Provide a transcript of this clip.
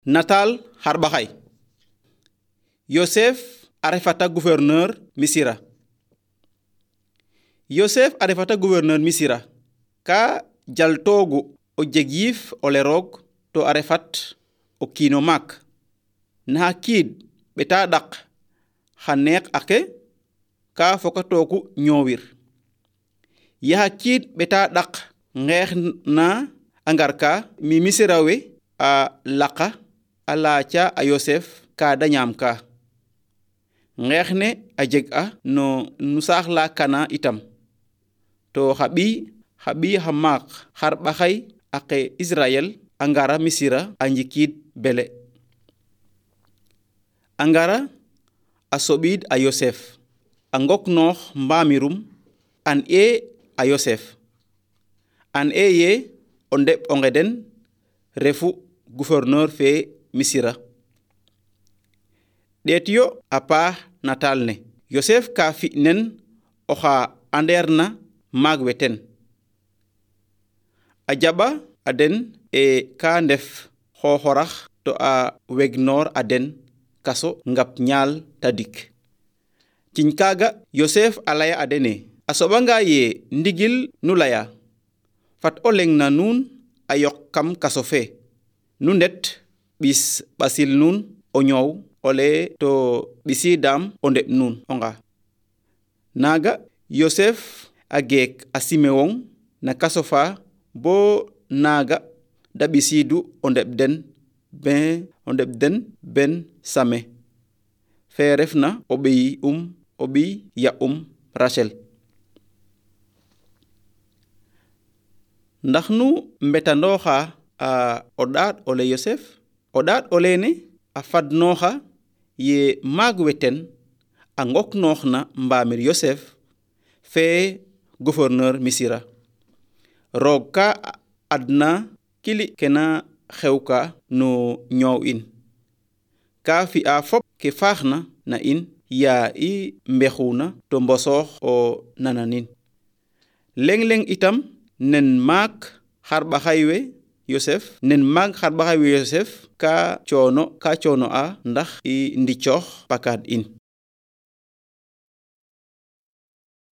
Nataal Harbaxay. Yosef a refata gouverneur Misira. Yosef a refata gouverneur Misira. Ka jaltoogu o jeg yiif ole roog to a refat o kiino maak. Naxa kiid ɓeta ɗaq xa neeq ake ka fokatoogu ñoowir. Yaxa kiid ɓeta ɗaq ngeex na a ngar ka mi Misira we a laqa a laaca a Yosef ka da ñaam ka. Ngeex ne a jeg a no saax la Kana itam. To xa ɓiy xa maak xarɓaxay ake Israel a ngara Misira a njikiid bele. A ngara a soɓiid a Yosef a ngoknoox mbaamirum an e a Yosef. An e ye o ndeɓ onge den refu gouverneur fe Misira. Ɗeetiyo a paax nataal ne Yosef ka fi nen oxa andeer na maag we ten. A jaɓa a den e ka ndef xooxorax to a wegnoor a den kaso ngap ñaal tadik. Ciñ kaaga Yosef a laya a dene a soɓanga ye ndigil nu laya fat o leng na nuun a yoq kam kaso fe nu ndet ɓis ɓasil nuun o ñoow ole to ɓisiidam o ndeɓ nuun onga. Naaga Yosef a geek a Simeon na kaso fa bo naaga da ɓisiidu o ndeɓ den ben Same fe refna o ɓiy ya Rachel. Ndax nu mbetandooxa o ɗaat ole Yosef? O ɗaat oleene a fadnooxa ye maag we ten a ngoknooxna mbaamir Yosef fe gouverneur Misira. Roog ka adna kili kena xewka no ñoow in. Ka fi'a fop ke faaxna na in yaa i mbexuna to mbosoox o nananin. Leng itam nen maak xarɓaxay we Yosef ka coono a ndax i ndicoox pakaad in.